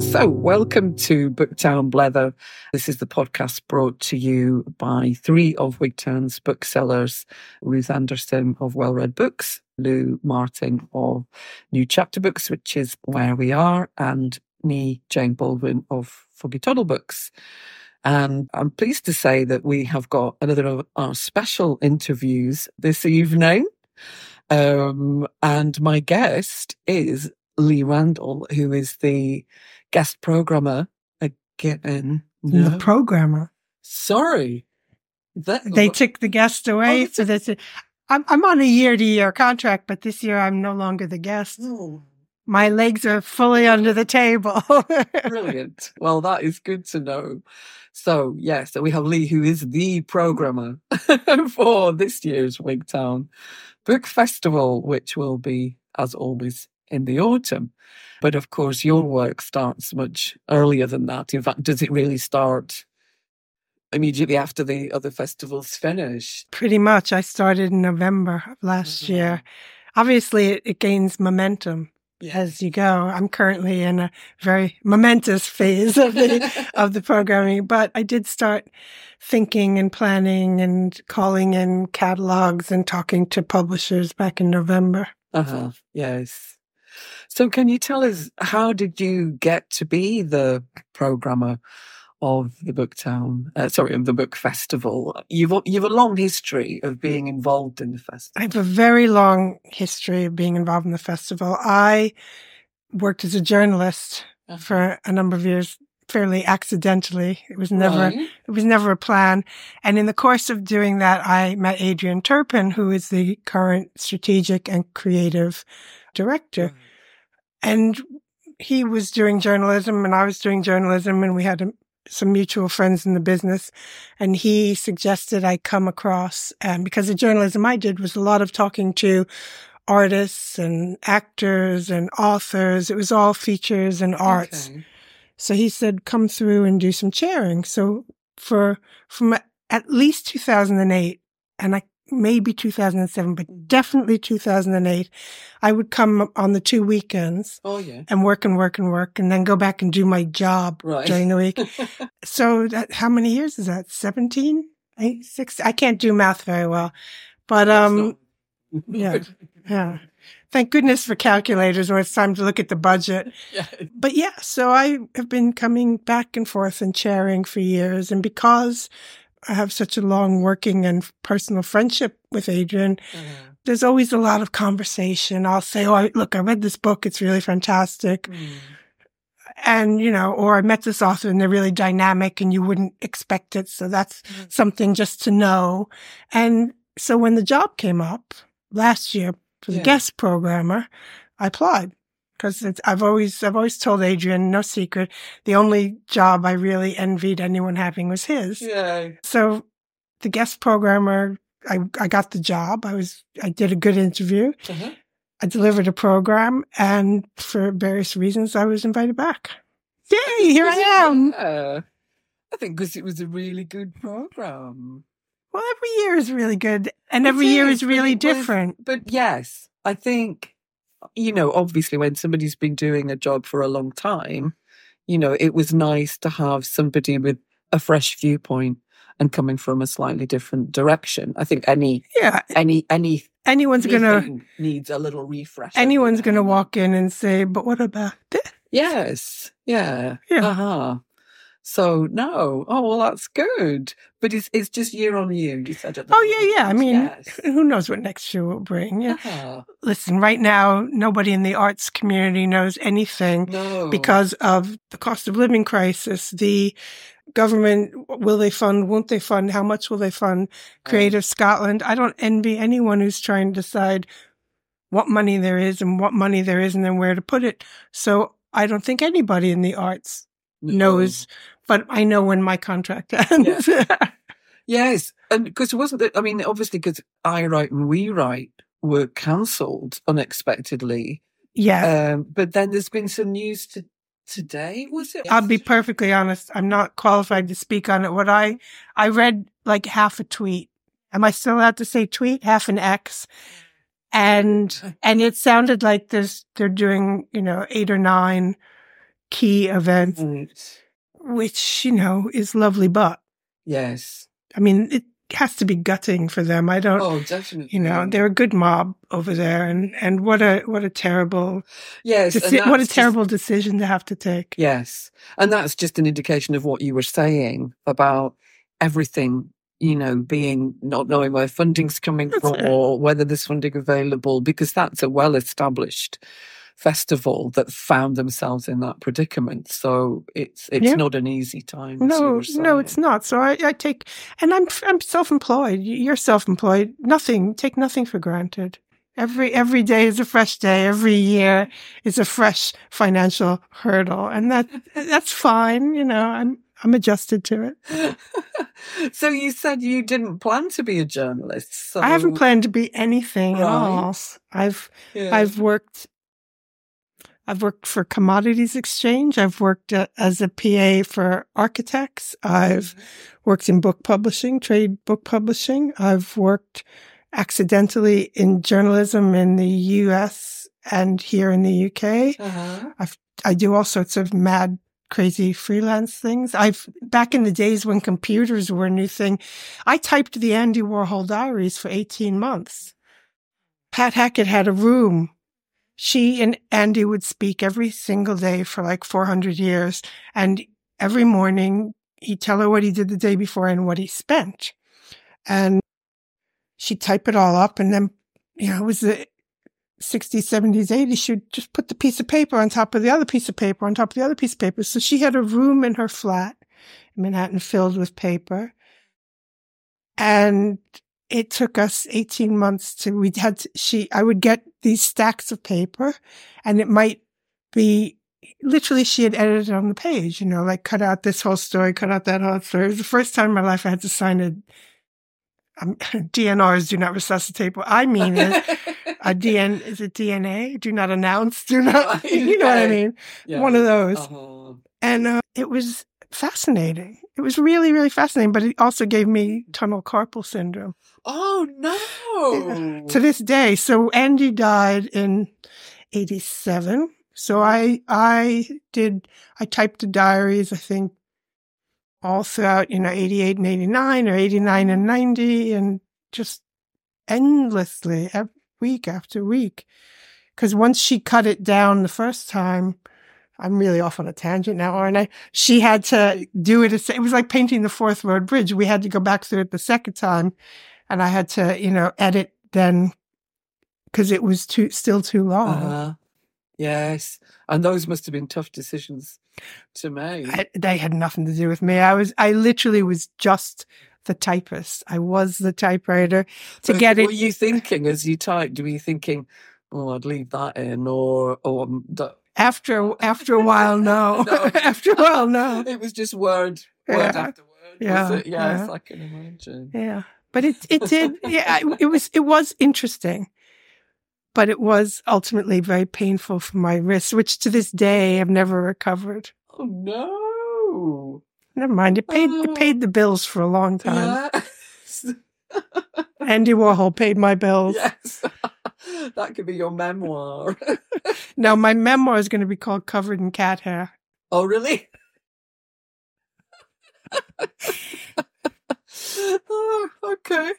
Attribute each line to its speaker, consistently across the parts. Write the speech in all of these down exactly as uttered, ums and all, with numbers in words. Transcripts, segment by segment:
Speaker 1: So, welcome to Booktown Blether. This is the podcast brought to you by three of Wigtown's booksellers, Ruth Anderson of Well Read Books, Lou Martin of New Chapter Books, which is where we are, and me, Jane Baldwin of Foggy Toddle Books. And I'm pleased to say that we have got another of our special interviews this evening. Um, and my guest is Lee Randall, who is the guest programmer again.
Speaker 2: No. The programmer.
Speaker 1: Sorry.
Speaker 2: That, they took the guest away oh, for this. I'm, I'm on a year-to-year contract, but this year I'm no longer the guest. Oh. My legs are fully under the table.
Speaker 1: Brilliant. Well, that is good to know. So, yes, yeah, so we have Lee, who is the programmer for this year's Wigtown Book Festival, which will be, as always, in the autumn. But of course, your work starts much earlier than that. In fact, does it really start immediately after the other festivals finish?
Speaker 2: Pretty much. I started in November of last mm-hmm. year. Obviously, it, it gains momentum yeah. as you go. I'm currently in a very momentous phase of the of the programming, but I did start thinking and planning and calling in catalogs and talking to publishers back in November.
Speaker 1: Uh-huh. Yes. So can you tell us, how did you get to be the programmer of the Booktown, uh, sorry, of the Book Festival? You've, you've a long history of being involved in the festival.
Speaker 2: I have a very long history of being involved in the festival. I worked as a journalist uh-huh. for a number of years, fairly accidentally. It was never, right. it was never a plan. And in the course of doing that, I met Adrian Turpin, who is the current strategic and creative director. Mm. And he was doing journalism and I was doing journalism, and we had a, some mutual friends in the business. And he suggested I come across, and because the journalism I did was a lot of talking to artists and actors and authors. It was all features and arts. Okay. So he said, come through and do some chairing. So for, from at least two thousand eight, and I maybe two thousand seven, but definitely two thousand eight, I would come on the two weekends
Speaker 1: oh, yeah.
Speaker 2: and work and work and work and then go back and do my job
Speaker 1: right.
Speaker 2: during the week. So that, how many years is that? seventeen? Eight, six? I can't do math very well, but, um, yeah, yeah. Thank goodness for calculators when it's time to look at the budget.
Speaker 1: Yeah.
Speaker 2: But yeah, so I have been coming back and forth and chairing for years. And because I have such a long working and personal friendship with Adrian, mm-hmm. there's always a lot of conversation. I'll say, oh, I, look, I read this book. It's really fantastic. Mm. And, you know, or I met this author and they're really dynamic and you wouldn't expect it. So that's mm. something just to know. And so when the job came up last year for the yeah. guest programmer, I applied. Because I've always, I've always told Adrian, no secret, the only job I really envied anyone having was his.
Speaker 1: Yeah.
Speaker 2: So the guest programmer, I, I got the job. I was, I did a good interview. Uh-huh. I delivered a program, and for various reasons, I was invited back. Yay! Here I am.
Speaker 1: Yeah. I think because it was a really good program.
Speaker 2: Well, every year is really good, and every year is really different.
Speaker 1: But yes, I think, you know, obviously when somebody's been doing a job for a long time, you know, it was nice to have somebody with a fresh viewpoint and coming from a slightly different direction. I think any,
Speaker 2: yeah,
Speaker 1: any, any,
Speaker 2: anyone's gonna
Speaker 1: needs a little refresh.
Speaker 2: Anyone's gonna walk in and say, "But what about this?"
Speaker 1: Yes, yeah,
Speaker 2: yeah.
Speaker 1: Uh huh. So no, oh well, that's good. But it's it's just year on year. You said.
Speaker 2: Oh yeah, yeah. I mean,
Speaker 1: yes.
Speaker 2: Who knows what next year will bring? Yeah.
Speaker 1: Uh-huh.
Speaker 2: Listen, right now, nobody in the arts community knows anything
Speaker 1: no.
Speaker 2: because of the cost of living crisis. The government, will they fund? Won't they fund? How much will they fund? Creative oh. Scotland. I don't envy anyone who's trying to decide what money there is and what money there isn't and where to put it. So I don't think anybody in the arts no. knows. But I know when my contract ends.
Speaker 1: Yeah. Yes. And because it wasn't that, I mean, obviously, because I Write and We Write were cancelled unexpectedly.
Speaker 2: Yeah.
Speaker 1: Um, but then there's been some news to, today, was it?
Speaker 2: I'll be perfectly honest. I'm not qualified to speak on it. What I, I read like half a tweet. Am I still allowed to say tweet? Half an X. And, and it sounded like there's, they're doing, you know, eight or nine key events,
Speaker 1: Right.
Speaker 2: which, you know, is lovely, but
Speaker 1: Yes.
Speaker 2: I mean, it has to be gutting for them. I don't,
Speaker 1: Oh, definitely.
Speaker 2: you know, they're a good mob over there, and, and what a what a terrible,
Speaker 1: yes,
Speaker 2: deci- what a terrible just, decision to have to take.
Speaker 1: Yes, and that's just an indication of what you were saying about everything. You know, being not knowing where funding's coming that's from it. Or whether there's funding available, because that's a well-established festival that found themselves in that predicament. So it's it's yeah. not an easy time.
Speaker 2: No, no, it's not. So I, I take, and I'm I'm self-employed. You're self-employed. Nothing, take nothing for granted. Every every day is a fresh day. Every year is a fresh financial hurdle, and that that's fine. You know, I'm I'm adjusted to it.
Speaker 1: So you said you didn't plan to be a journalist. So...
Speaker 2: I haven't planned to be anything right. at all. I've yeah. I've worked. I've worked for Commodities Exchange. I've worked uh, as a P A for architects. I've mm-hmm. worked in book publishing, trade book publishing. I've worked accidentally in journalism in the U S and here in the U K. Uh-huh. I've, I do all sorts of mad, crazy freelance things. I've, back in the days when computers were a new thing, I typed the Andy Warhol diaries for eighteen months. Pat Hackett had a room. She and Andy would speak every single day for like four hundred years. And every morning he'd tell her what he did the day before and what he spent. And she'd type it all up. And then, you know, it was the sixties, seventies, eighties. She'd just put the piece of paper on top of the other piece of paper on top of the other piece of paper. So she had a room in her flat in Manhattan filled with paper. And it took us eighteen months to, we had to, she, I would get these stacks of paper and it might be, literally she had edited on the page, you know, like cut out this whole story, cut out that whole story. It was the first time in my life I had to sign a, um, D N Rs, do not resuscitate. What I mean is a D N, is it D N A? Do not announce, do not, you know what I mean? Yeah. One of those. Uh-huh. And uh, it was fascinating. It was really, really fascinating, but it also gave me tunnel carpal syndrome.
Speaker 1: Oh, no.
Speaker 2: To this day. So Andy died in eighty-seven. So I, I did, I typed the diaries, I think, all throughout, you know, eighty-eight and eighty-nine or eighty-nine and ninety, and just endlessly, every week after week. Because once she cut it down the first time, I'm really off on a tangent now, aren't I? She had to do it. It was like painting the Fourth Road Bridge. We had to go back through it the second time. And I had to, you know, edit then because it was too still too long.
Speaker 1: Uh-huh. Yes. And those must have been tough decisions to make.
Speaker 2: I, they had nothing to do with me. I was, I literally was just the typist. I was the typewriter to
Speaker 1: but
Speaker 2: get
Speaker 1: were
Speaker 2: it.
Speaker 1: Were you thinking as you typed, were you thinking, oh, I'd leave that in or, or, um, the,
Speaker 2: After after a while, no. no. After a while, no.
Speaker 1: It was just word, word yeah. after word.
Speaker 2: Yeah,
Speaker 1: was it? Yes,
Speaker 2: yeah.
Speaker 1: I can imagine.
Speaker 2: Yeah, but it it did. Yeah, it was it was interesting, but it was ultimately very painful for my wrists, which to this day have never recovered.
Speaker 1: Oh no!
Speaker 2: Never mind. It paid oh. it paid the bills for a long time. Yes. Andy Warhol paid my bills.
Speaker 1: Yes. That could be your memoir.
Speaker 2: No, my memoir is going to be called Covered in Cat Hair.
Speaker 1: Oh, really? Oh, okay.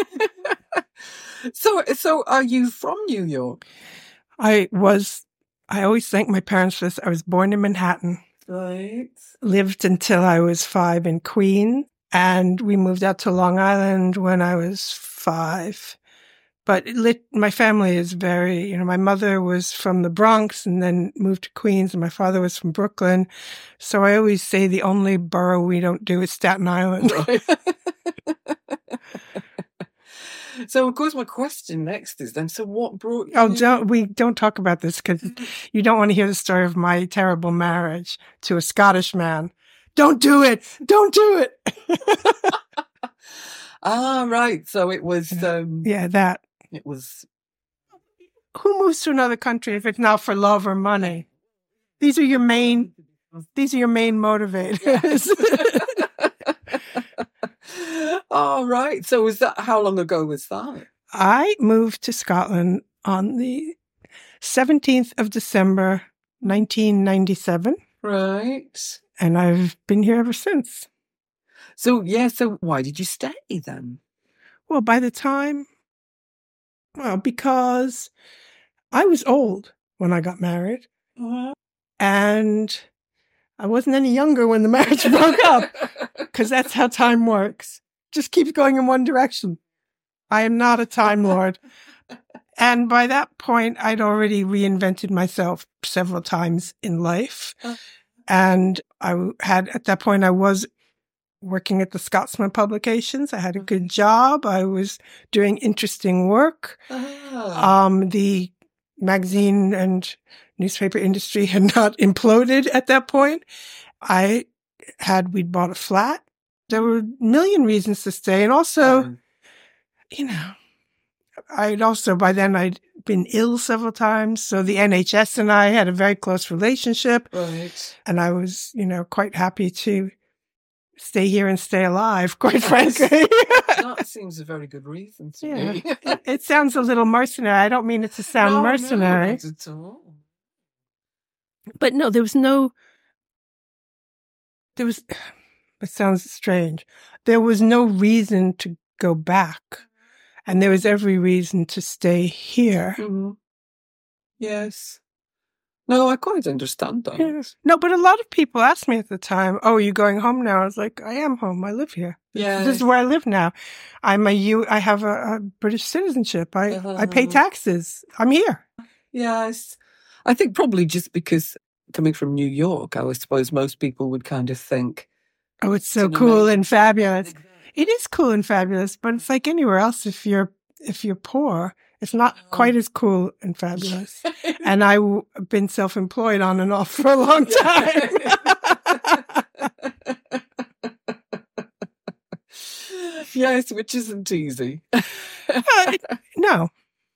Speaker 1: so, so are you from New York?
Speaker 2: I was, I always thank my parents for this. I was born in Manhattan.
Speaker 1: Right.
Speaker 2: Lived until I was five in Queens. And we moved out to Long Island when I was five. But it lit, my family is very, you know, my mother was from the Bronx and then moved to Queens, and my father was from Brooklyn. So I always say the only borough we don't do is Staten Island.
Speaker 1: Right. So, of course, my question next is then, so what brought you...
Speaker 2: Oh, don't, we don't talk about this because you don't want to hear the story of my terrible marriage to a Scottish man. Don't do it. Don't do it.
Speaker 1: Ah, right. So it was... Um,
Speaker 2: yeah, that.
Speaker 1: It was...
Speaker 2: Who moves to another country if it's not for love or money? These are your main... These are your main motivators. Yes.
Speaker 1: Oh, right. So was that... How long ago was that?
Speaker 2: I moved to Scotland on the seventeenth of December, nineteen ninety-seven.
Speaker 1: Right.
Speaker 2: And I've been here ever since.
Speaker 1: So, yeah, so why did you stay then?
Speaker 2: Well, by the time, well, because I was old when I got married.
Speaker 1: Uh-huh.
Speaker 2: And I wasn't any younger when the marriage broke up, because that's how time works. Just keeps going in one direction. I am not a Time Lord. And by that point, I'd already reinvented myself several times in life. Uh-huh. And I had, at that point, I was working at the Scotsman Publications. I had a good job. I was doing interesting work. Uh-huh. Um, the magazine and newspaper industry had not imploded at that point. I had, we'd bought a flat. There were a million reasons to stay. And also, um, you know, I'd also, by then I'd been ill several times. So the N H S and I had a very close relationship. Right. And I was, you know, quite happy to stay here and stay alive, quite frankly.
Speaker 1: That seems a very good reason to
Speaker 2: yeah.
Speaker 1: me.
Speaker 2: it, it sounds a little mercenary. I don't mean it to sound
Speaker 1: no,
Speaker 2: mercenary.
Speaker 1: No, not at all.
Speaker 2: But no, there was no, there was, it sounds strange. There was no reason to go back. And there was every reason to stay here.
Speaker 1: Mm-hmm. Yes. No, I quite understand that.
Speaker 2: Yes. No, but a lot of people asked me at the time, oh, are you going home now? I was like, I am home. I live here.
Speaker 1: Yes.
Speaker 2: This is where I live now. I'm a U, I have a, a British citizenship. I, uh-huh. I pay taxes. I'm here.
Speaker 1: Yes. I think probably just because coming from New York, I suppose most people would kind of think,
Speaker 2: oh, it's so cool amazing. And fabulous. Exactly. It is cool and fabulous, but it's like anywhere else. If you're, if you're poor, it's not quite as cool and fabulous. And I've been self-employed on and off for a long time.
Speaker 1: Yes, which isn't easy.
Speaker 2: uh, no.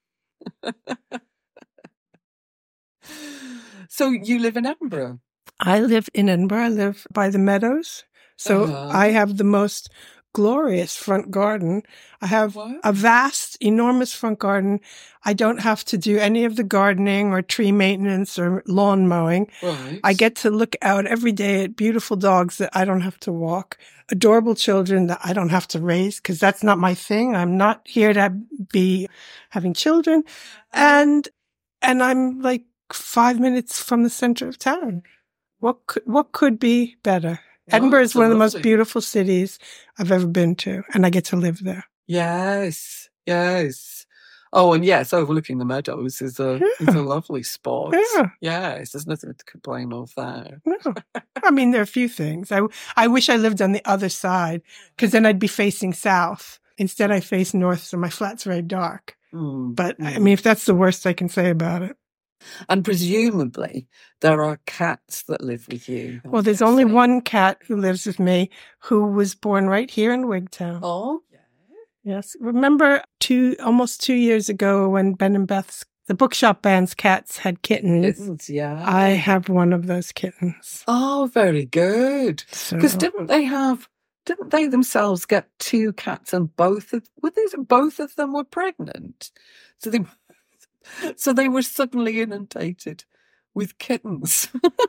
Speaker 1: So you live in Edinburgh?
Speaker 2: I live in Edinburgh. I live by the Meadows. So uh-huh. I have the most glorious front garden. I have what? a vast, enormous front garden. I don't have to do any of the gardening or tree maintenance or lawn mowing. Right. I get to look out every day at beautiful dogs that I don't have to walk, adorable children that I don't have to raise, because that's not my thing. I'm not here to be having children. And, and I'm like five minutes from the center of town. What could, what could be better? Edinburgh oh, is one of the lovely. most beautiful cities I've ever been to, and I get to live there.
Speaker 1: Yes, yes. Oh, and yes, overlooking the Meadows is a yeah. is a lovely spot.
Speaker 2: Yeah.
Speaker 1: Yes, there's nothing to complain of there.
Speaker 2: No. I mean, there are a few things. I, I wish I lived on the other side, because then I'd be facing south. Instead, I face north, so my flat's very dark. Mm. But, mm. I mean, if that's the worst I can say about it.
Speaker 1: And presumably there are cats that live with you.
Speaker 2: Well, there's only one cat who lives with me who was born right here in Wigtown.
Speaker 1: Oh, yeah.
Speaker 2: Yes. Remember two, almost two years ago when Ben and Beth's, the bookshop band's cats had kittens?
Speaker 1: Kittens, yeah.
Speaker 2: I have one of those kittens.
Speaker 1: Oh, very good. Because so, didn't they have, didn't they themselves get two cats and both of, were these, both of them were pregnant? So they... So they were suddenly inundated with kittens.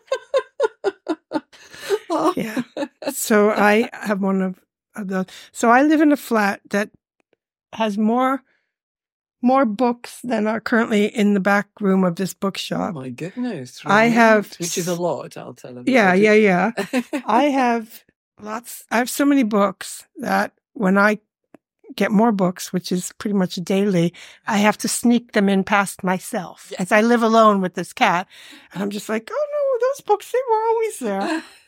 Speaker 2: Oh. Yeah. So I have one of, of those. So I live in a flat that has more more books than are currently in the back room of this bookshop.
Speaker 1: Oh my goodness. Right.
Speaker 2: I have...
Speaker 1: Which is a lot, I'll tell them.
Speaker 2: Yeah, yeah, yeah. I have lots... I have so many books that when I get more books, which is pretty much daily, I have to sneak them in past myself yes. as I live alone with this cat. And I'm just like, oh no, those books, they were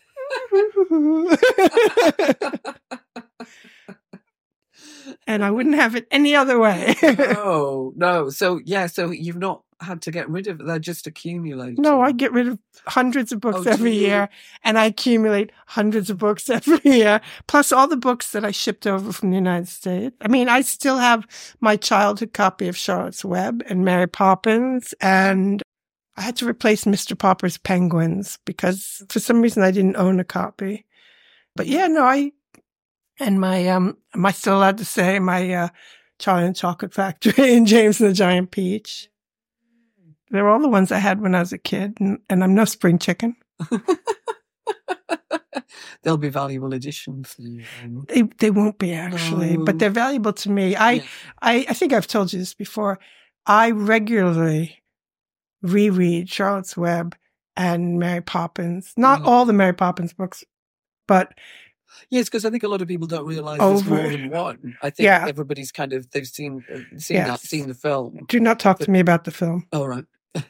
Speaker 2: always there. And I wouldn't have it any other way.
Speaker 1: No, no. So, yeah, so you've not had to get rid of it. They're just accumulating.
Speaker 2: No, I get rid of hundreds of books oh, every year, and I accumulate hundreds of books every year, plus all the books that I shipped over from the United States. I mean, I still have my childhood copy of Charlotte's Web and Mary Poppins, and I had to replace Mister Popper's Penguins because for some reason I didn't own a copy. But yeah, no, I... And my, um, am I still allowed to say my, uh, Charlie and the Chocolate Factory and James and the Giant Peach? They're all the ones I had when I was a kid, and, and I'm no spring chicken.
Speaker 1: They'll be valuable additions.
Speaker 2: They they won't be actually,
Speaker 1: No.
Speaker 2: but they're valuable to me. I,
Speaker 1: Yeah.
Speaker 2: I I think I've told you this before. I regularly reread Charlotte's Web and Mary Poppins. Not
Speaker 1: Mhm.
Speaker 2: all the Mary Poppins books, but
Speaker 1: Yes, because I think a lot of people don't realise there's
Speaker 2: Over-
Speaker 1: more than one. I think
Speaker 2: Yeah.
Speaker 1: everybody's kind of they've seen uh, seen
Speaker 2: Yes.
Speaker 1: that, seen the film.
Speaker 2: do not talk to me about the film.
Speaker 1: Oh right.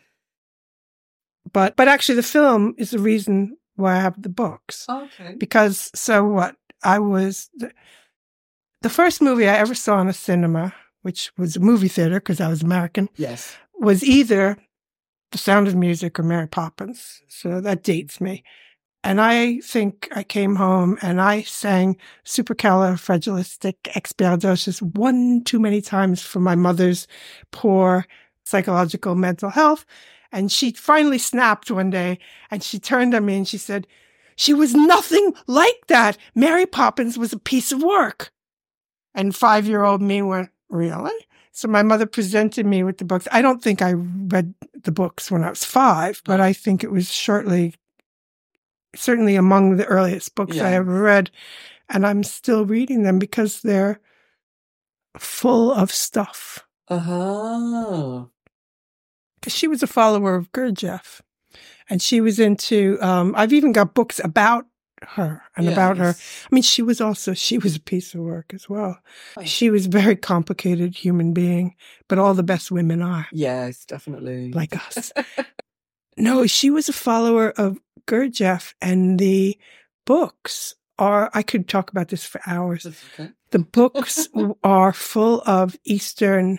Speaker 2: But but actually, the film is the reason why I have the books.
Speaker 1: Okay.
Speaker 2: Because so what? I was the, the first movie I ever saw in a cinema, which was a movie theater because I was American,
Speaker 1: Yes.
Speaker 2: was either The Sound of Music or Mary Poppins. So that dates me. And I think I came home and I sang Supercalifragilisticexpialidocious one too many times for my mother's poor psychological mental health. And she finally snapped one day and she turned on me and she said, "She was nothing like that. Mary Poppins was a piece of work." And five-year-old me went, "Really?" So my mother presented me with the books. I don't think I read the books when I was five, but I think it was shortly, certainly among the earliest books I
Speaker 1: Yeah.
Speaker 2: ever read. And I'm still reading them because they're full of stuff.
Speaker 1: Uh-huh.
Speaker 2: She was a follower of Gurdjieff. And she was into, um, I've even got books about her and about her.
Speaker 1: Yes.
Speaker 2: I mean, she was also, she was a piece of work as well.
Speaker 1: Right.
Speaker 2: She was a very complicated human being, but all the best women are,
Speaker 1: Yes, definitely.
Speaker 2: like us. No, she was a follower of Gurdjieff, and the books are, I could talk about this for hours.
Speaker 1: That's okay.
Speaker 2: The books are full of Eastern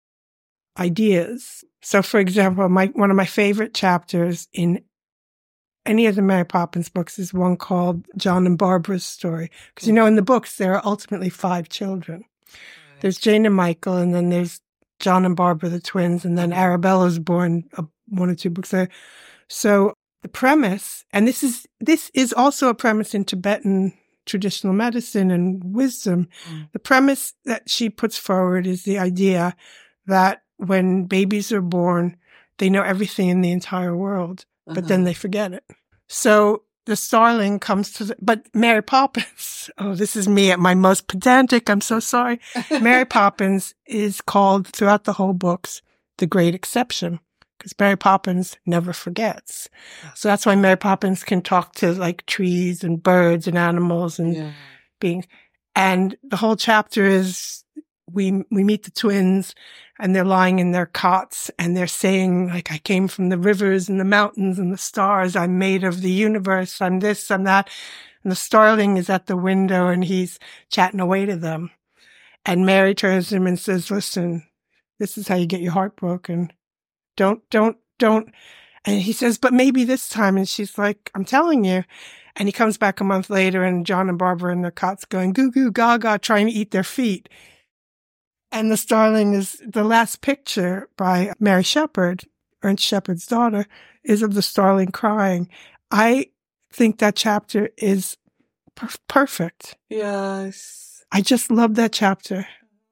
Speaker 2: ideas. So, for example, my one of my favorite chapters in any of the Mary Poppins books is one called John and Barbara's Story. Because, you know, in the books, there are ultimately five children. There's Jane and Michael, and then there's John and Barbara, the twins, and then Arabella's born uh, one or two books there. So the premise, and this is this is also a premise in Tibetan traditional medicine and wisdom.
Speaker 1: Mm.
Speaker 2: The premise that she puts forward is the idea that when babies are born, they know everything in the entire world, but
Speaker 1: Uh-huh.
Speaker 2: then they forget it. So the starling comes to the, but Mary Poppins, oh, this is me at my most pedantic, I'm so sorry. Mary Poppins is called throughout the whole books the great exception, because Mary Poppins never forgets. So that's why Mary Poppins can talk to like trees and birds and animals and
Speaker 1: Yeah.
Speaker 2: beings. And the whole chapter is we we meet the twins and they're lying in their cots and they're saying, like, I came from the rivers and the mountains and the stars. I'm made of the universe. I'm this, I'm that. And the starling is at the window and he's chatting away to them. And Mary turns to him and says, "Listen, this is how you get your heart broken. Don't, don't, don't." And he says, "But maybe this time." And she's like, "I'm telling you." And he comes back a month later and John and Barbara in their cots going goo goo gaga, trying to eat their feet. And the starling is the last picture by Mary Shepard, Ernst Shepard's daughter, is of the starling crying. I think that chapter is per- perfect.
Speaker 1: Yes.
Speaker 2: I just love that chapter.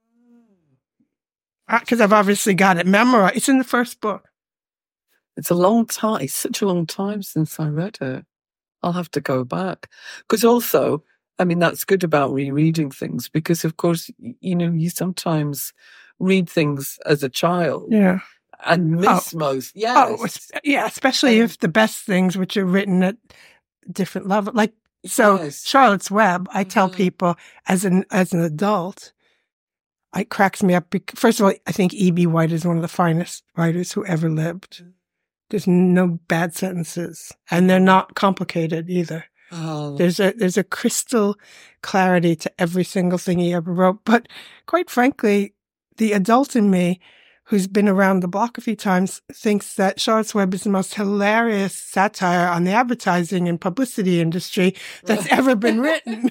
Speaker 2: Because I've obviously got it memorized. It's in the first book.
Speaker 1: It's a long time. It's such a long time since I read it. I'll have to go back. Because also, I mean, that's good about rereading things because, of course, y- you know, you sometimes read things as a child
Speaker 2: Yeah.
Speaker 1: and miss
Speaker 2: Oh.
Speaker 1: most. Yes.
Speaker 2: Oh, it's- yeah, especially
Speaker 1: Um,
Speaker 2: if the best things, which are written at different level, like so.
Speaker 1: Yes.
Speaker 2: Charlotte's Web, I tell
Speaker 1: Mhm.
Speaker 2: people as an as an adult, it cracks me up. Because, first of all, I think E B. White is one of the finest writers who ever lived. There's no bad sentences, and they're not complicated either.
Speaker 1: Oh,
Speaker 2: There's a there's a crystal clarity to every single thing he ever wrote. But quite frankly, the adult in me, who's been around the block a few times, thinks that Charlotte's Web is the most hilarious satire on the advertising and publicity industry that's ever been written.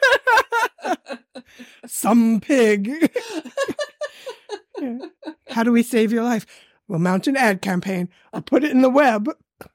Speaker 2: Some pig. Yeah. How do we save your life? We'll mount an ad campaign. I'll put it in the web.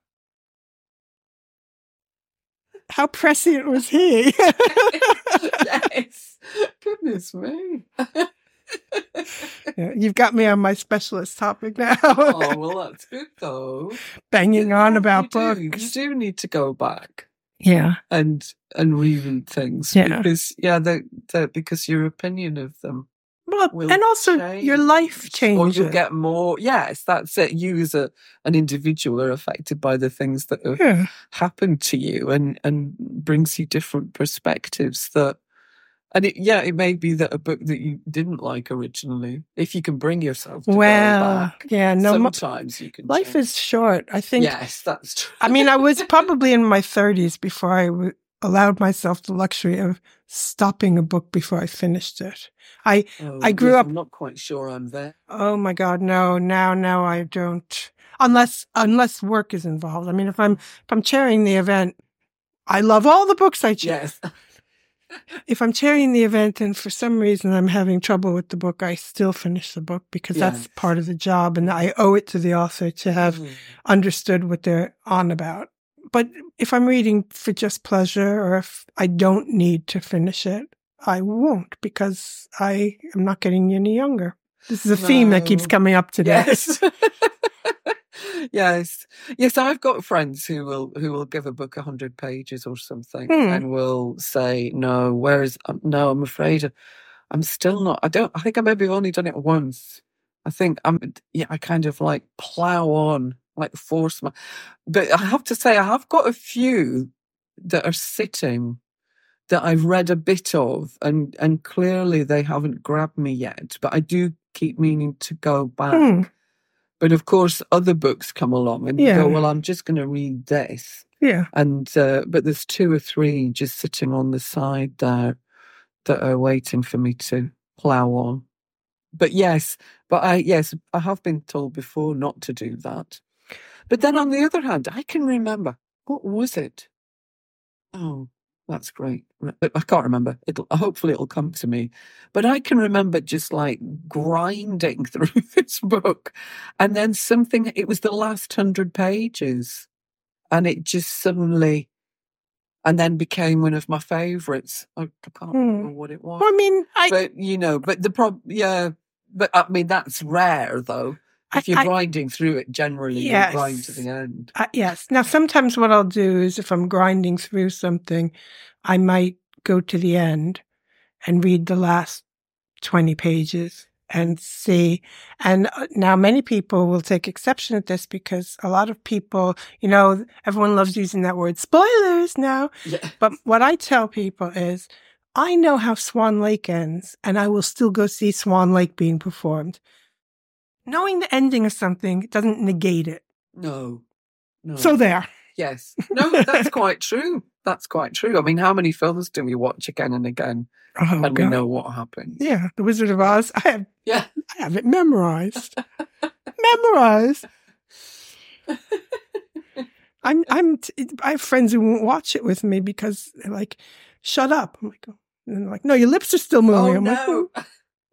Speaker 2: How prescient was he?
Speaker 1: yes. Goodness me.
Speaker 2: Yeah, you've got me on my specialist topic now.
Speaker 1: Oh, well, that's good, though.
Speaker 2: Banging on about
Speaker 1: you
Speaker 2: books.
Speaker 1: Do, you do need to go back.
Speaker 2: Yeah.
Speaker 1: And and reread things.
Speaker 2: Yeah.
Speaker 1: Because, yeah, the, the, because your opinion of them.
Speaker 2: Well, and also
Speaker 1: change.
Speaker 2: your life changes.
Speaker 1: Or you'll get more. Yes, that's it. You as a, an individual are affected by the things that have
Speaker 2: yeah.
Speaker 1: happened to you and, and brings you different perspectives that. And it, yeah, it may be that a book that you didn't like originally, if you can bring yourself to
Speaker 2: well,
Speaker 1: go back,
Speaker 2: yeah, no,
Speaker 1: sometimes you can.
Speaker 2: Life
Speaker 1: change.
Speaker 2: is short. I think.
Speaker 1: Yes, that's true.
Speaker 2: I mean, I was probably in my thirties before I w- allowed myself the luxury of stopping a book before I finished it. I
Speaker 1: oh,
Speaker 2: I grew
Speaker 1: yes,
Speaker 2: up.
Speaker 1: I'm not quite sure I'm there.
Speaker 2: Oh my God, no! Now, now I don't. Unless unless work is involved. I mean, if I'm if I'm chairing the event, I love all the books I chair.
Speaker 1: Yes.
Speaker 2: If I'm chairing the event and for some reason I'm having trouble with the book, I still finish the book because yes. that's part of the job and I owe it to the author to have mm. understood what they're on about. But if I'm reading for just pleasure or if I don't need to finish it, I won't because I am not getting any younger. This is a no. theme that keeps coming up today.
Speaker 1: Yes. Yes, yes. I've got friends who will who will give a book a hundred pages or something, hmm. and will say, "No, where is? Um, no, I'm afraid I'm still not. I don't. I think I maybe only done it once. I think I'm. Yeah, I kind of like plow on, like force my. But I have to say, I have got a few that are sitting that I've read a bit of, and and clearly they haven't grabbed me yet. But I do keep meaning to go back. Hmm. But of course, other books come along and
Speaker 2: yeah.
Speaker 1: you go, well, I'm just going to read this.
Speaker 2: Yeah.
Speaker 1: And, uh, but there's two or three just sitting on the side there that are waiting for me to plough on. But yes, but I, yes, I have been told before not to do that. But then on the other hand, I can remember, what was it? Oh, that's great. I can't remember. It'll hopefully it'll come to me. But I can remember just like grinding through this book, and then something. It was the last hundred pages, and it just suddenly, and then became one of my favourites. I, I can't hmm. remember what it was.
Speaker 2: Well, I mean, I,
Speaker 1: but you know, but the problem, yeah. But I mean, that's rare though. If you're I, grinding through it, generally
Speaker 2: yes.
Speaker 1: you grind to the end.
Speaker 2: Uh, yes. Now, sometimes what I'll do is if I'm grinding through something, I might go to the end and read the last twenty pages and see. And now many people will take exception at this because a lot of people, you know, everyone loves using that word spoilers now.
Speaker 1: Yeah.
Speaker 2: But what I tell people is I know how Swan Lake ends and I will still go see Swan Lake being performed. Knowing the ending of something doesn't negate it.
Speaker 1: No, no.
Speaker 2: So there.
Speaker 1: Yes. No, that's quite true. That's quite true. I mean, how many films do we watch again and again
Speaker 2: oh,
Speaker 1: and
Speaker 2: God.
Speaker 1: we know what happens?
Speaker 2: Yeah, The Wizard of Oz. I have,
Speaker 1: yeah.
Speaker 2: I have it memorized. memorized. I'm, I'm, t- I have friends who won't watch it with me because they're like, shut up. I'm like, oh. And they're like, no, your lips are still moving.
Speaker 1: Oh,
Speaker 2: I'm
Speaker 1: no.
Speaker 2: like,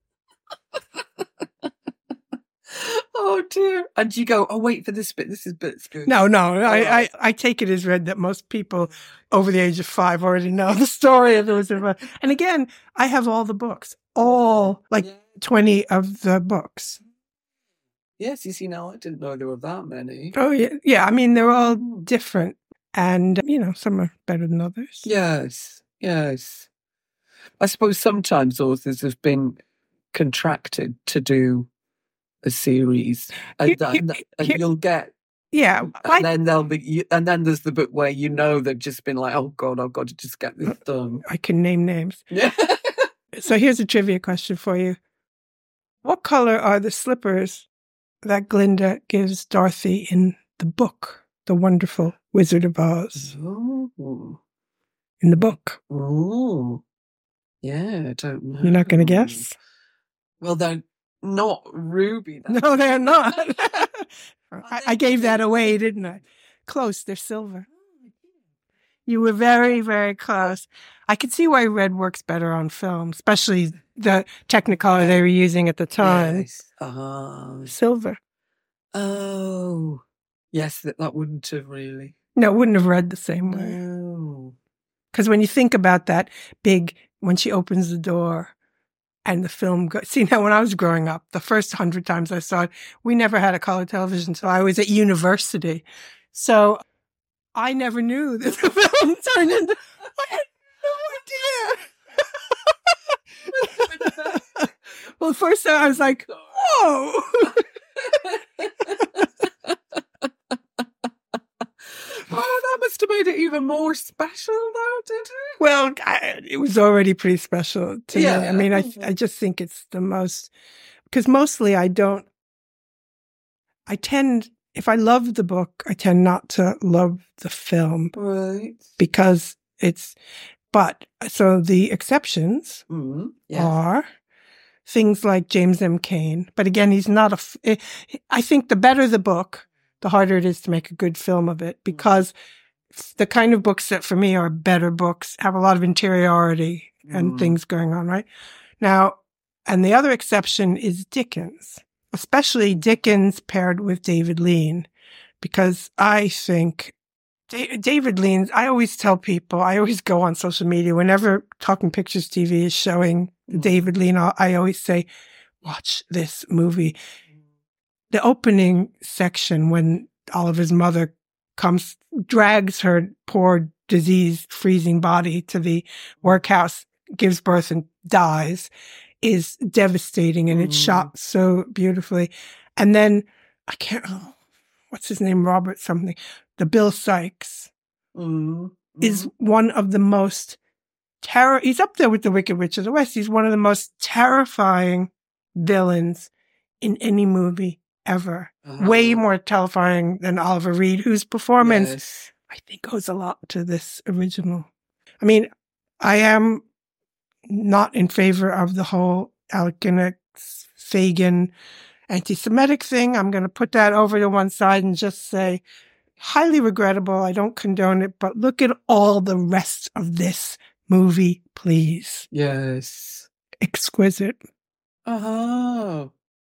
Speaker 1: oh. Oh dear. And you go, oh, wait for this bit. This is bit's good.
Speaker 2: No, no. I, right. I, I take it as read that most people over the age of five already know the story of the Wizard of Oz. And again, I have all the books, all like yeah. twenty of the books.
Speaker 1: Yes, you see, now I didn't know there were that many.
Speaker 2: Oh, yeah. Yeah. I mean, they're all different. And, you know, some are better than others.
Speaker 1: Yes, yes. I suppose sometimes authors have been contracted to do a series, and,
Speaker 2: you, you,
Speaker 1: and, and you'll get
Speaker 2: yeah,
Speaker 1: and
Speaker 2: I,
Speaker 1: then there'll be, and then there's the book where you know they've just been like, oh God, I've got to just get this done.
Speaker 2: I can name names.
Speaker 1: Yeah.
Speaker 2: So here's a trivia question for you: what color are the slippers that Glinda gives Dorothy in the book, The Wonderful Wizard of Oz?
Speaker 1: Ooh.
Speaker 2: In the book.
Speaker 1: Oh, yeah, I don't know.
Speaker 2: You're not going to guess?
Speaker 1: Well, they're not ruby.
Speaker 2: No, they're not. I, I gave that away, didn't I? Close. They're silver. You were very, very close. I could see why red works better on film, especially the Technicolor they were using at the time.
Speaker 1: Yes. Uh,
Speaker 2: silver.
Speaker 1: Oh, yes, that, that wouldn't have really.
Speaker 2: No, it wouldn't have read the same way.
Speaker 1: No.
Speaker 2: Because when you think about that big, when she opens the door, and the film, go- see, now when I was growing up, the first hundred times I saw it, we never had a color television until I was at university. So I never knew that the film turned into, I had no idea. Well, first time I was like, whoa.
Speaker 1: Oh, that must have made it even more special, though, did it?
Speaker 2: Well, I, it was already pretty special to
Speaker 1: Yeah.
Speaker 2: me. I mean, I I just think it's the most, because mostly I don't, I tend, if I love the book, I tend not to love the film.
Speaker 1: Right.
Speaker 2: Because it's, but, so the exceptions
Speaker 1: Mm, yes.
Speaker 2: are things like James M. Cain. But again, he's not a, f- I think the better the book, the harder it is to make a good film of it, because the kind of books that for me are better books have a lot of interiority and
Speaker 1: Mm.
Speaker 2: things going on, right? Now, and the other exception is Dickens, especially Dickens paired with David Lean, because I think Da- David Lean, I always tell people, I always go on social media whenever Talking Pictures T V is showing
Speaker 1: Mm.
Speaker 2: David Lean, I always say, watch this movie. The opening section when Oliver's mother comes, drags her poor diseased, freezing body to the workhouse, gives birth and dies, is devastating, and it's
Speaker 1: Mm.
Speaker 2: shot so beautifully. And then, I can't, oh, what's his name? Robert something. The Bill Sykes
Speaker 1: Mm.
Speaker 2: is one of the most terror, he's up there with the Wicked Witch of the West. He's one of the most terrifying villains in any movie ever.
Speaker 1: Uh-huh.
Speaker 2: Way more terrifying than Oliver Reed, whose performance
Speaker 1: Yes.
Speaker 2: I think goes a lot to this original. I mean, I am not in favor of the whole Alec Guinness, Fagin, anti-Semitic thing. I'm going to put that over to one side and just say, highly regrettable. I don't condone it, but look at all the rest of this movie, please.
Speaker 1: Yes.
Speaker 2: Exquisite.
Speaker 1: Uh-huh.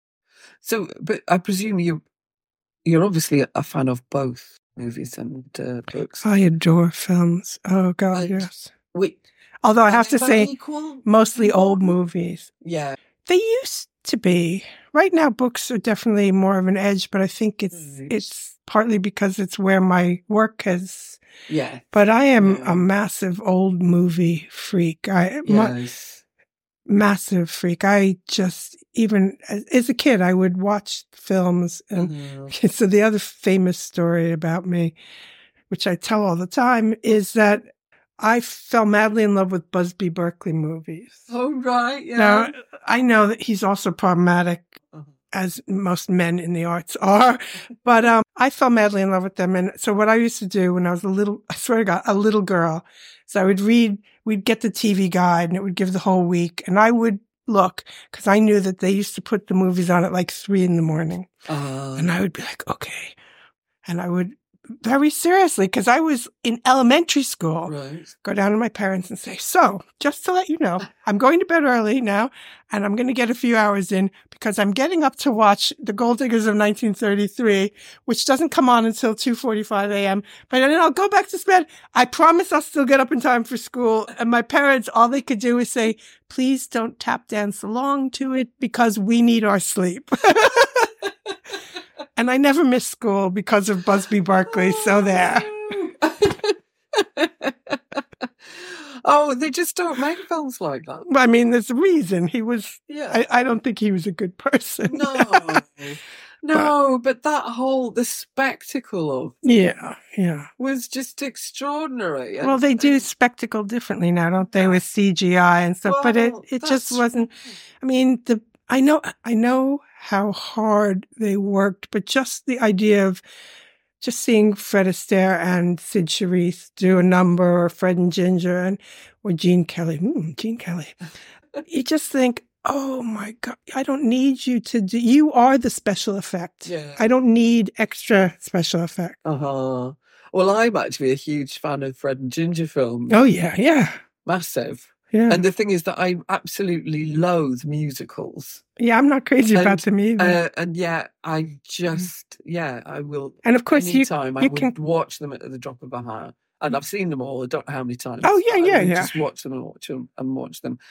Speaker 1: So, but I presume you, you're obviously a fan of both movies and uh, books.
Speaker 2: I adore films. Oh, God,
Speaker 1: And-
Speaker 2: yes.
Speaker 1: Wait,
Speaker 2: Although I
Speaker 1: are
Speaker 2: have
Speaker 1: they
Speaker 2: to say,
Speaker 1: equal?
Speaker 2: mostly old movies.
Speaker 1: Yeah.
Speaker 2: They used to be. Right now, books are definitely more of an edge, but I think it's
Speaker 1: Right.
Speaker 2: it's partly because it's where my work has.
Speaker 1: Yeah.
Speaker 2: But I am
Speaker 1: Yeah.
Speaker 2: a massive old movie freak. I my,
Speaker 1: Yes.
Speaker 2: massive freak. I just even as, as a kid, I would watch films, and
Speaker 1: Mhm.
Speaker 2: so the other famous story about me, which I tell all the time, is that I fell madly in love with Busby Berkeley movies.
Speaker 1: Oh, right. Yeah.
Speaker 2: Now, I know that he's also problematic,
Speaker 1: Uh-huh.
Speaker 2: as most men in the arts are, but um, I fell madly in love with them. And so what I used to do when I was a little, I swear to God, a little girl, so I would read, we'd get the T V guide and it would give the whole week. And I would look, because I knew that they used to put the movies on at like three in the morning.
Speaker 1: Uh,
Speaker 2: And I would be like, okay. And I would very seriously, because I was in elementary school,
Speaker 1: right.
Speaker 2: go down to my parents and say, so just to let you know, I'm going to bed early now and I'm going to get a few hours in because I'm getting up to watch The Gold Diggers of nineteen thirty-three, which doesn't come on until two forty-five a.m. But then I'll go back to bed. I promise I'll still get up in time for school. And my parents, all they could do is say, please don't tap dance along to it because we need our sleep. And I never missed school because of Busby Berkeley. So there.
Speaker 1: Oh, they just don't make films like that.
Speaker 2: I mean, there's a reason. He was,
Speaker 1: Yeah.
Speaker 2: I, I don't think he was a good person.
Speaker 1: No. No, but that whole, the spectacle of
Speaker 2: Yeah, yeah.
Speaker 1: was just extraordinary. And-
Speaker 2: Well, they do
Speaker 1: and-
Speaker 2: spectacle differently now, don't they, with C G I and stuff? but it,
Speaker 1: Well,
Speaker 2: it just
Speaker 1: that's-
Speaker 2: wasn't. I mean, the I know I know how hard they worked, but just the idea of just seeing Fred Astaire and Sid Charisse do a number, or Fred and Ginger, and or Gene Kelly. Mm, Gene Kelly. You just think, oh my God, I don't need you to do. You are the special effect.
Speaker 1: Yeah.
Speaker 2: I don't need extra special effect.
Speaker 1: Uh-huh. Well, I'm actually a huge fan of Fred and Ginger films.
Speaker 2: Oh yeah, yeah,
Speaker 1: Massive.
Speaker 2: yeah.
Speaker 1: And the thing is that I absolutely loathe musicals.
Speaker 2: Yeah, I'm not crazy
Speaker 1: And,
Speaker 2: about them either.
Speaker 1: Uh, and yet I just, yeah, I will,
Speaker 2: and of course, you,
Speaker 1: anytime I
Speaker 2: you
Speaker 1: would
Speaker 2: can.
Speaker 1: watch them at the drop of a hat. And I've seen them all, I don't know how many times.
Speaker 2: Oh, yeah,
Speaker 1: I
Speaker 2: yeah,
Speaker 1: would
Speaker 2: yeah.
Speaker 1: Just watch them and watch them and watch them.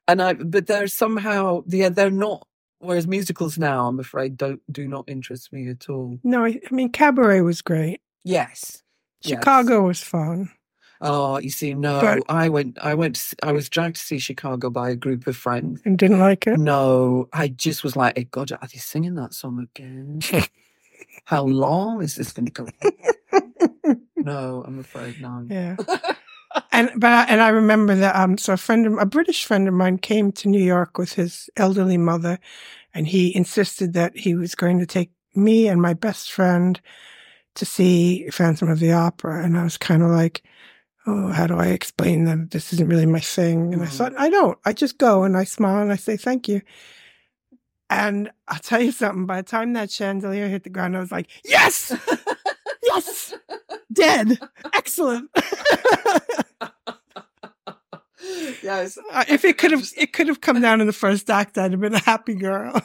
Speaker 1: And I, but they're somehow, yeah, they're not. Whereas musicals now, I'm afraid, don't do not interest me at all.
Speaker 2: No, I, I mean, Cabaret was great.
Speaker 1: Yes.
Speaker 2: Chicago
Speaker 1: yes.
Speaker 2: was fun.
Speaker 1: Oh, you see, no,
Speaker 2: But-
Speaker 1: I went, I went, to- I was dragged to see Chicago by a group of friends.
Speaker 2: And didn't like it?
Speaker 1: No, I just was like, hey, God, are they singing that song again? How long is this going to go? No, I'm afraid no.
Speaker 2: Yeah. And but I, and I remember that um so a friend of, a British friend of mine came to New York with his elderly mother, and he insisted that he was going to take me and my best friend to see Phantom of the Opera, and I was kind of like, oh, how do I explain that this isn't really my thing? And mm. I thought, I don't. I just go and I smile and I say thank you. And I'll tell you something. By the time that chandelier hit the ground, I was like, yes, yes, dead, excellent.
Speaker 1: Yes.
Speaker 2: Uh, if it could have, it could have come down in the first act, I'd have been a happy girl.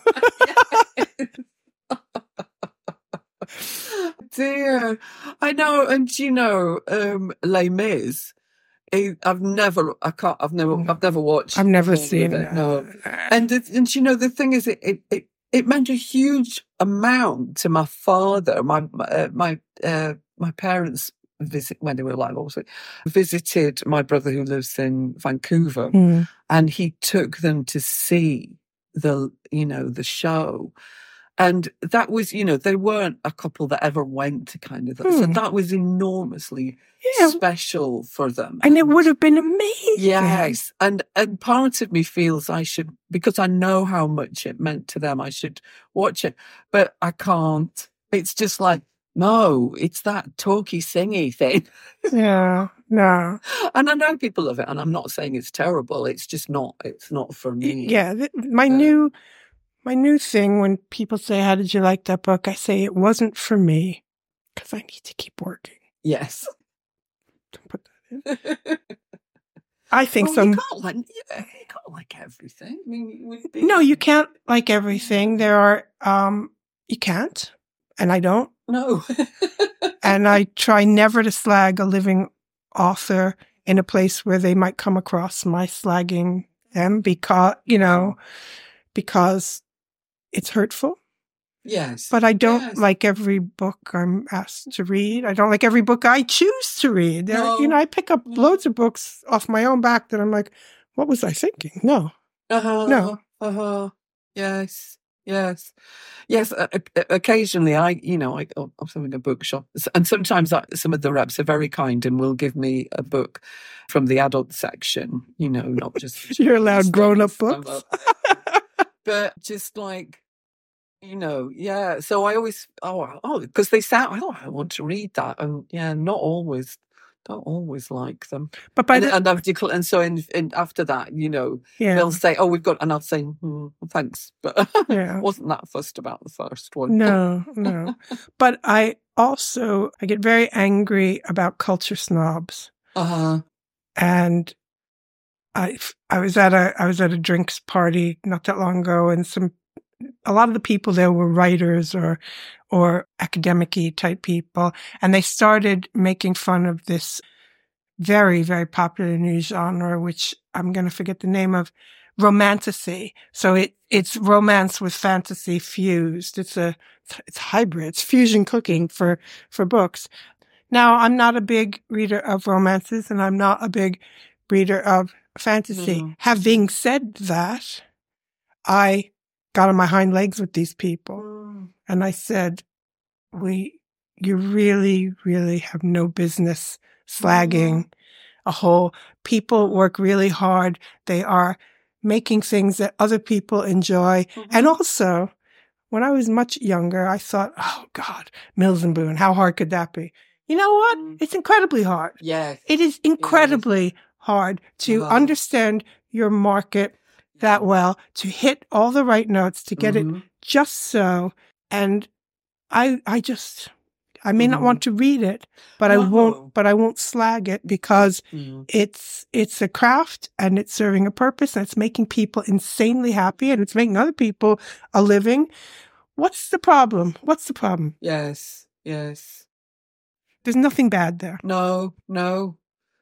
Speaker 1: Dear, I know, and you know, um, Les Mis. I've never, I can't, I've never, I've never watched.
Speaker 2: I've never seen it.
Speaker 1: it. No, and it, and you know, the thing is, it it it, it meant a huge amount to my father. My uh, my uh, my parents visit when they were alive, obviously, visited my brother who lives in Vancouver,
Speaker 2: mm.
Speaker 1: and he took them to see the, you know, the show. And that was, you know, they weren't a couple that ever went to kind of that.
Speaker 2: Hmm.
Speaker 1: So that was enormously yeah. special for them.
Speaker 2: And it would have been amazing.
Speaker 1: Yes. And and part of me feels I should, because I know how much it meant to them, I should watch it. But I can't. It's just like, no, it's that talky, singy thing.
Speaker 2: Yeah, no.
Speaker 1: And I know people love it, and I'm not saying it's terrible. It's just not, it's not for me.
Speaker 2: Yeah, th- my uh, new... My new thing, when people say, how did you like that book? I say, it wasn't for me because I need to keep working.
Speaker 1: Yes.
Speaker 2: Don't put that in. I think
Speaker 1: well,
Speaker 2: some...
Speaker 1: You can't, like, yeah, you can't like everything. I mean, you be...
Speaker 2: No, you can't like everything. There are... Um, you can't. And I don't.
Speaker 1: No.
Speaker 2: And I try never to slag a living author in a place where they might come across my slagging them because, you know, because... it's hurtful.
Speaker 1: Yes.
Speaker 2: But I don't
Speaker 1: yes.
Speaker 2: like every book I'm asked to read. I don't like every book I choose to read. There,
Speaker 1: no.
Speaker 2: You know, I pick up
Speaker 1: no.
Speaker 2: loads of books off my own back that I'm like, what was I thinking? No.
Speaker 1: Uh-huh.
Speaker 2: No.
Speaker 1: Uh-huh. Yes. Yes. Yes. Uh, occasionally, I, you know, I, I'm having a bookshop. And sometimes I, some of the reps are very kind and will give me a book from the adult section, you know, not just...
Speaker 2: You're allowed grown-up books?
Speaker 1: But just like, you know, yeah. So I always, oh, oh, because they sound, oh, I want to read that. And yeah, not always, don't always like them.
Speaker 2: But by
Speaker 1: and,
Speaker 2: the...
Speaker 1: and, I've decl- and so in, in after that, you know,
Speaker 2: yeah.
Speaker 1: they'll say, oh, we've got, and I'll say, hmm, thanks. But
Speaker 2: yeah.
Speaker 1: I wasn't that fussed about the first one.
Speaker 2: No, no. But I also, I get very angry about culture snobs.
Speaker 1: Uh-huh.
Speaker 2: And I, I was at a I was at a drinks party not that long ago, and some a lot of the people there were writers or or academic-y type people, and they started making fun of this very, very popular new genre, which I'm going to forget the name of, romantasy. So it it's romance with fantasy fused. It's a it's hybrid. It's fusion cooking for for books. Now, I'm not a big reader of romances, and I'm not a big reader of fantasy. Mm. Having said that, I got on my hind legs with these people, mm. and I said, "We, you really, really have no business slagging mm. a whole. People work really hard. They are making things that other people enjoy, mm-hmm. and also." When I was much younger, I thought, "Oh God, Mills and Boon, how hard could that be?" You know what? Mm. It's incredibly hard.
Speaker 1: Yes.
Speaker 2: It is incredibly yes. hard to uh-huh. understand your market that well, to hit all the right notes, to get mm-hmm. it just so. And I I just, I may mm-hmm. not want to read it, but no. I won't, but I won't slag it because mm-hmm. it's, it's a craft and it's serving a purpose and it's making people insanely happy and it's making other people a living. What's the problem? What's the problem?
Speaker 1: Yes. Yes.
Speaker 2: There's nothing bad there.
Speaker 1: No, no.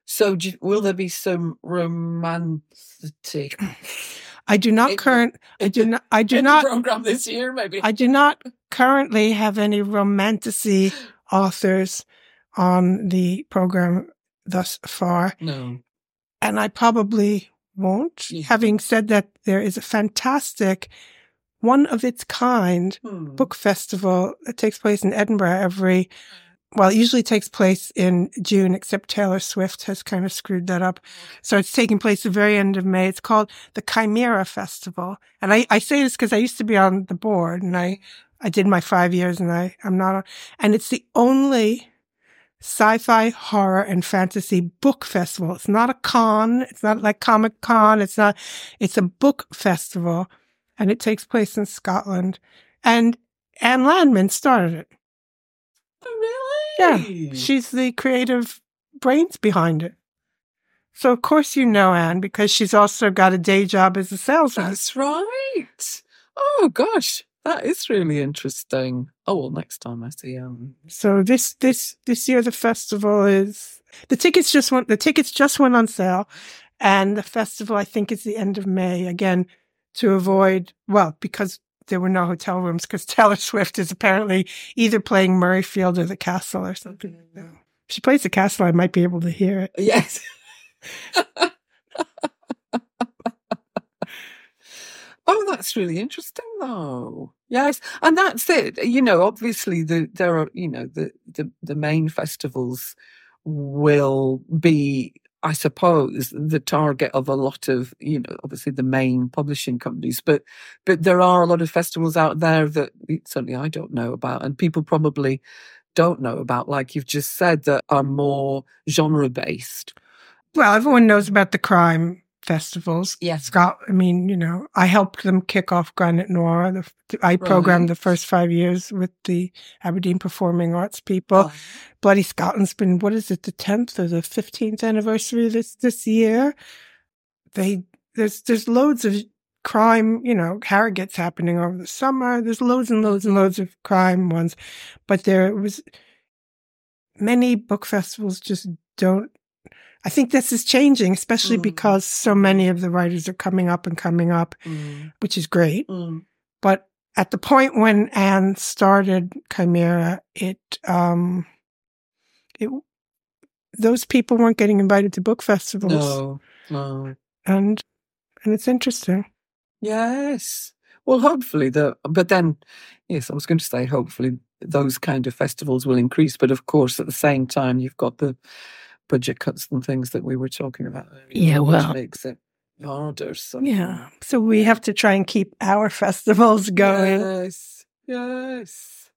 Speaker 1: So do you, will there be some romantic?
Speaker 2: I do not current. I do not. I do not
Speaker 1: program this year. Maybe
Speaker 2: I do not currently have any romantasy authors on the program thus far.
Speaker 1: No,
Speaker 2: and I probably won't.
Speaker 1: Yeah.
Speaker 2: Having said that, there is a fantastic, one of its kind
Speaker 1: hmm.
Speaker 2: book festival that takes place in Edinburgh every. Well, it usually takes place in June, except Taylor Swift has kind of screwed that up. So it's taking place the very end of May. It's called the Chimera Festival. And I, I say this because I used to be on the board and I, I did my five years and I, I'm not on, and it's the only sci-fi, horror, and fantasy book festival. It's not a con. It's not like Comic Con. It's not, it's a book festival and it takes place in Scotland. And Anne Landman started it.
Speaker 1: Really?
Speaker 2: Yeah, she's the creative brains behind it. So, of course, you know Anne because she's also got a day job as a salesman.
Speaker 1: That's right. Oh, gosh. That is really interesting. Oh, well, next time I see Anne.
Speaker 2: So this this this year the festival is the tickets just went the tickets just went on sale, and the festival I think is the end of May again to avoid well because there were no hotel rooms because Taylor Swift is apparently either playing Murrayfield or the Castle or something like that. If she plays the Castle, I might be able to hear it.
Speaker 1: Yes. Oh, that's really interesting, though. Yes, and that's it. You know, obviously, the there are you know the the, the main festivals will be, I suppose, the target of a lot of, you know, obviously the main publishing companies, but but there are a lot of festivals out there that certainly I don't know about, and people probably don't know about, like you've just said, that are more genre based.
Speaker 2: Well, everyone knows about the crime festivals.
Speaker 1: Yes.
Speaker 2: Scott, I mean, you know, I helped them kick off Granite Noir. The, I programmed
Speaker 1: Right.
Speaker 2: the first five years with the Aberdeen Performing Arts people.
Speaker 1: Oh.
Speaker 2: Bloody Scotland's been, what is it, the tenth or the fifteenth anniversary this, this year? They, there's, there's loads of crime, you know, Harrogate's happening over the summer. There's loads and loads and loads of crime ones. But there was, many book festivals just don't, I think this is changing, especially
Speaker 1: Mm.
Speaker 2: because so many of the writers are coming up and coming up,
Speaker 1: Mm.
Speaker 2: which is great.
Speaker 1: Mm.
Speaker 2: But at the point when Anne started Chimera, it, um, it, those people weren't getting invited to book festivals.
Speaker 1: No, no.
Speaker 2: And, and it's interesting.
Speaker 1: Yes. Well, hopefully the, but then, yes, I was going to say, hopefully those kind of festivals will increase. But of course, at the same time, you've got the budget cuts and things that we were talking about earlier,
Speaker 2: Yeah,
Speaker 1: which
Speaker 2: well.
Speaker 1: makes it harder. So.
Speaker 2: Yeah. So we have to try and keep our festivals going.
Speaker 1: Yes, yes.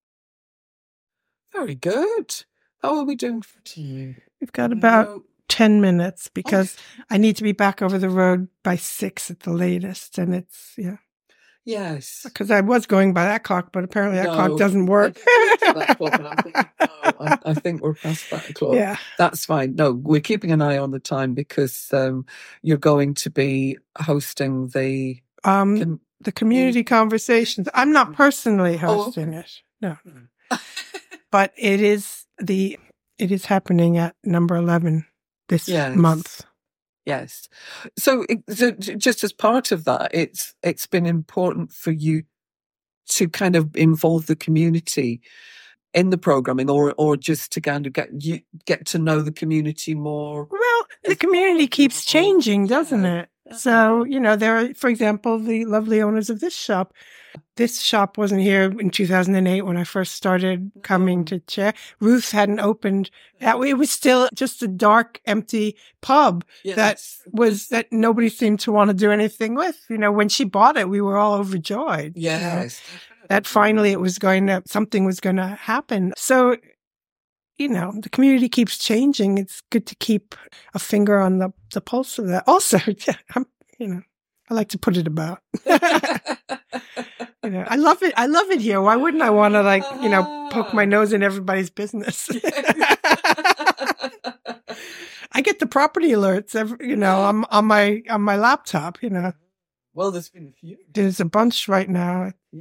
Speaker 1: Very good. How are we doing for tea?
Speaker 2: We've got about
Speaker 1: No.
Speaker 2: ten minutes because I need to be back over the road by six at the latest. And it's, yeah.
Speaker 1: Yes.
Speaker 2: Because I was going by that clock, but apparently that
Speaker 1: No,
Speaker 2: clock doesn't work.
Speaker 1: I looked at that clock and I'm thinking, no, I, I think we're past that clock.
Speaker 2: Yeah.
Speaker 1: That's fine. No, we're keeping an eye on the time because um, you're going to be hosting the...
Speaker 2: Um,
Speaker 1: com-
Speaker 2: the community conversations. I'm not personally
Speaker 1: Oh,
Speaker 2: hosting it. No. But it is the, it is happening at number eleven this
Speaker 1: Yes.
Speaker 2: month.
Speaker 1: Yes. So, it, so j- just as part of that, it's it's been important for you to kind of involve the community in the programming, or or just to kind of get you get to know the community more.
Speaker 2: Well, the community keeps changing, doesn't it? So, you know, there are, for example, the lovely owners of this shop. This shop wasn't here in two thousand eight when I first started coming to chair. Ruth hadn't opened. It was still just a dark, empty pub
Speaker 1: Yes.
Speaker 2: that was, that nobody seemed to want to do anything with. You know, when she bought it, we were all overjoyed. you know,
Speaker 1: Yes.
Speaker 2: that finally it was going to, something was going to happen. So, you know, the community keeps changing. It's good to keep a finger on the, the pulse of that. Also, yeah, I'm, you know, I like to put it about. You know, I love it. I love it here. Why wouldn't I want to, like, you know, poke my nose in everybody's business? I get the property alerts, every, you know, on, on my on my laptop. You know,
Speaker 1: Well, there's been a few.
Speaker 2: there's a bunch right now.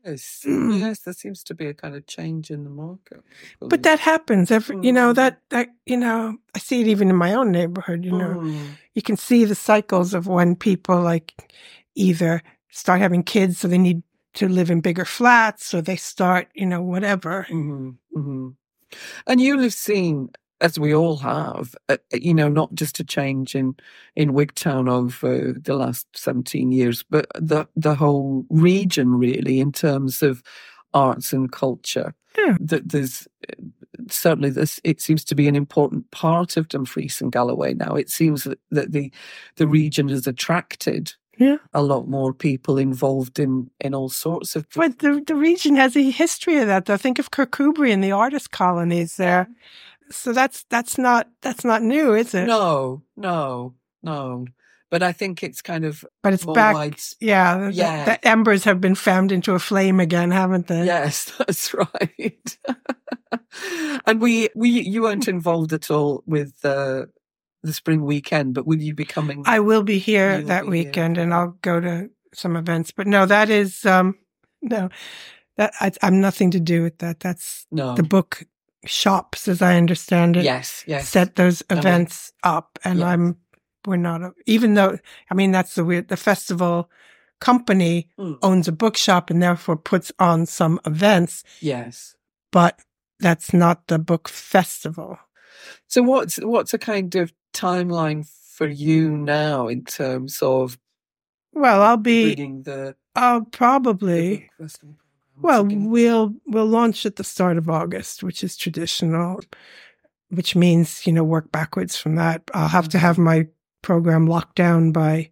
Speaker 1: Yes, yes, there seems to be a kind of change in the market.
Speaker 2: But that happens. Every, you know, that, that, you know, I see it even in my own neighborhood, you know.
Speaker 1: Mm.
Speaker 2: You can see the cycles of when people like either start having kids, so they need to live in bigger flats, or they start, you know, whatever.
Speaker 1: Mm-hmm, mm-hmm. And you'll have seen, as we all have, uh, you know, not just a change in, in Wigtown over the last seventeen years, but the, the whole region, really, in terms of arts and culture.
Speaker 2: Yeah.
Speaker 1: That there's certainly this, it seems to be an important part of Dumfries and Galloway now. It seems that, that the, the region has attracted
Speaker 2: yeah.
Speaker 1: a lot more people involved in, in all sorts of...
Speaker 2: But the, the region has a history of that, though. Think of Kirkcudbright and the artist colonies there. So that's that's not that's not new, is it?
Speaker 1: No, no, no. But I think it's kind of
Speaker 2: But it's
Speaker 1: more
Speaker 2: back.
Speaker 1: Wide...
Speaker 2: Yeah,
Speaker 1: yeah.
Speaker 2: The, the embers have been fanned into a flame again, haven't they?
Speaker 1: Yes, that's right. And we, we, you weren't involved at all with uh, the spring weekend, but will you be coming?
Speaker 2: I will be here that weekend, here. And I'll go to some events. But no, that is um, no, that I, I'm nothing to do with that. That's
Speaker 1: no.
Speaker 2: the book shops, as I understand it.
Speaker 1: Yes, yes.
Speaker 2: Set those events uh-huh. up, and
Speaker 1: yes.
Speaker 2: I'm. We're not, even though, I mean, that's the weird, the festival company mm. owns a bookshop and therefore puts on some events.
Speaker 1: Yes.
Speaker 2: But that's not the book festival.
Speaker 1: So what's, what's a kind of timeline for you now in terms of
Speaker 2: Well, I'll be,
Speaker 1: the,
Speaker 2: I'll probably,
Speaker 1: the book
Speaker 2: well,
Speaker 1: again?
Speaker 2: we'll, we'll launch at the start of August, which is traditional, which means, you know, work backwards from that. I'll have to have my program locked down by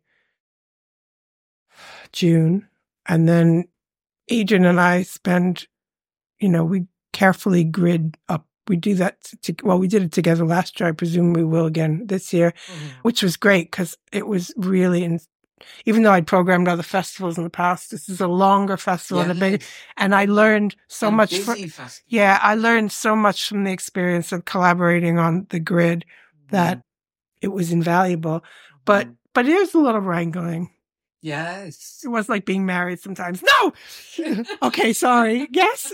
Speaker 2: June. And then Adrian and I spend, you know, we carefully grid up. We do that, to, well, we did it together last year. I presume we will again this year, mm-hmm. which was great because it was really, in, even though I'd programmed other festivals in the past, this is a longer festival
Speaker 1: yeah.
Speaker 2: and a big, and I learned so
Speaker 1: and
Speaker 2: much. From,
Speaker 1: festival.
Speaker 2: Yeah, I learned so much from the experience of collaborating on the grid that mm-hmm. it was invaluable. But, mm-hmm. but it was a little wrangling.
Speaker 1: Yes.
Speaker 2: It was like being married sometimes. No! Okay, sorry. Yes.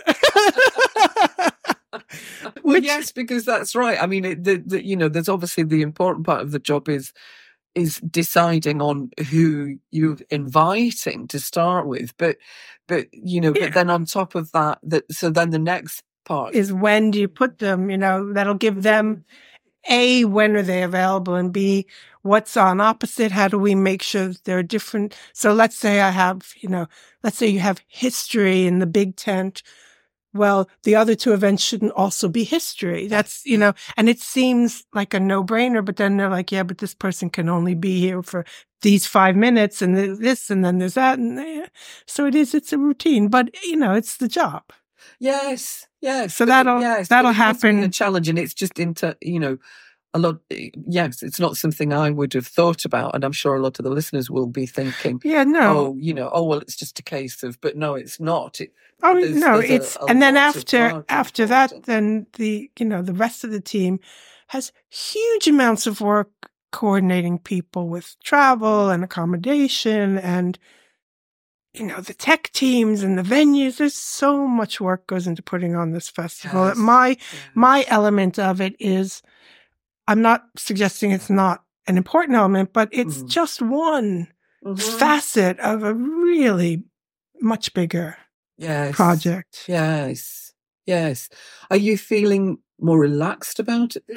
Speaker 1: Well, Which, yes, because that's right. I mean, it, the, the, you know, there's obviously the important part of the job is is deciding on who you're inviting to start with. But, but you know, yeah. but then on top of that, that so then the next part
Speaker 2: is when do you put them? You know, that'll give them A, when are they available, and B, what's on opposite? How do we make sure that they're different? So let's say I have, you know, let's say you have history in the big tent. Well, the other two events shouldn't also be history. That's, you know, and it seems like a no-brainer, but then they're like, yeah, but this person can only be here for these five minutes and this, and then there's that. And yeah. So it is, it's a routine, but, you know, it's the job.
Speaker 1: Yes, yes.
Speaker 2: So that'll,
Speaker 1: yes,
Speaker 2: that'll happen.
Speaker 1: A challenge, and it's just into, you know, a lot, yes, it's not something I would have thought about, and I'm sure a lot of the listeners will be thinking,
Speaker 2: yeah, no,
Speaker 1: oh, you know, oh, well, it's just a case of, but no, it's not. It,
Speaker 2: oh, there's, no, there's it's, a, a and then after, after that, then the, you know, the rest of the team has huge amounts of work coordinating people with travel and accommodation and, you know, the tech teams and the venues. There's so much work goes into putting on this festival. Yes. My, yes. my element of it is, I'm not suggesting it's not an important element, but it's mm. just one mm-hmm. facet of a really much bigger
Speaker 1: yes.
Speaker 2: project.
Speaker 1: Yes. Yes. Are you feeling more relaxed about it?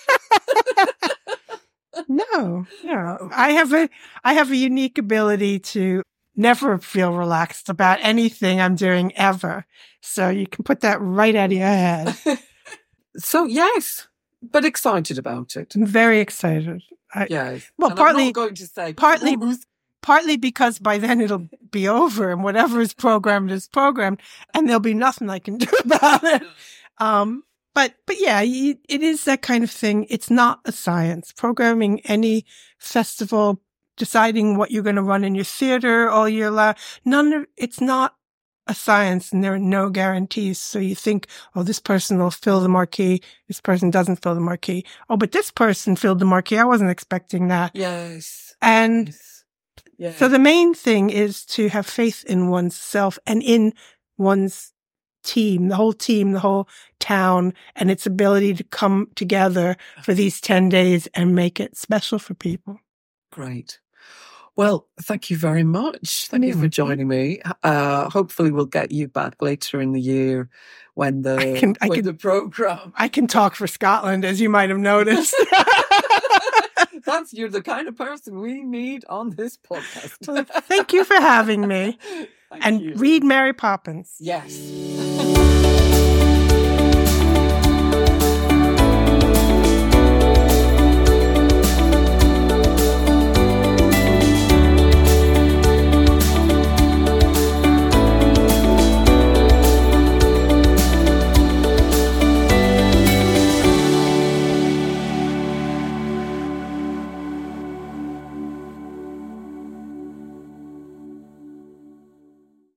Speaker 2: No, no. I have a, I have a unique ability to never feel relaxed about anything I'm doing ever. So you can put that right out of your head.
Speaker 1: So, yes. But excited about it.
Speaker 2: I'm very excited. I,
Speaker 1: yes.
Speaker 2: Well,
Speaker 1: and
Speaker 2: partly,
Speaker 1: I'm not going to say
Speaker 2: partly, partly because by then it'll be over and whatever is programmed is programmed, and there'll be nothing I can do about it. Um, but, but yeah, it is that kind of thing. It's not a science. Programming any festival, deciding what you're going to run in your theater all year long, none of it's not a science, and there are no guarantees. So you think, oh, this person will fill the marquee. This person doesn't fill the marquee. Oh, but this person filled the marquee. I wasn't expecting that.
Speaker 1: Yes.
Speaker 2: And
Speaker 1: yes. Yes.
Speaker 2: So the main thing is to have faith in oneself and in one's team, the whole team, the whole town, and its ability to come together for these ten days and make it special for people.
Speaker 1: Great. Well, thank you very much. Thank you for joining me. Uh, hopefully we'll get you back later in the year when the,
Speaker 2: I can, I
Speaker 1: when
Speaker 2: can,
Speaker 1: the programme...
Speaker 2: I can talk for Scotland, as you might have noticed.
Speaker 1: That's, you're the kind of person we need on this podcast.
Speaker 2: Well, thank you for having me.
Speaker 1: Thank
Speaker 2: and
Speaker 1: you.
Speaker 2: Read Mary Poppins.
Speaker 1: Yes.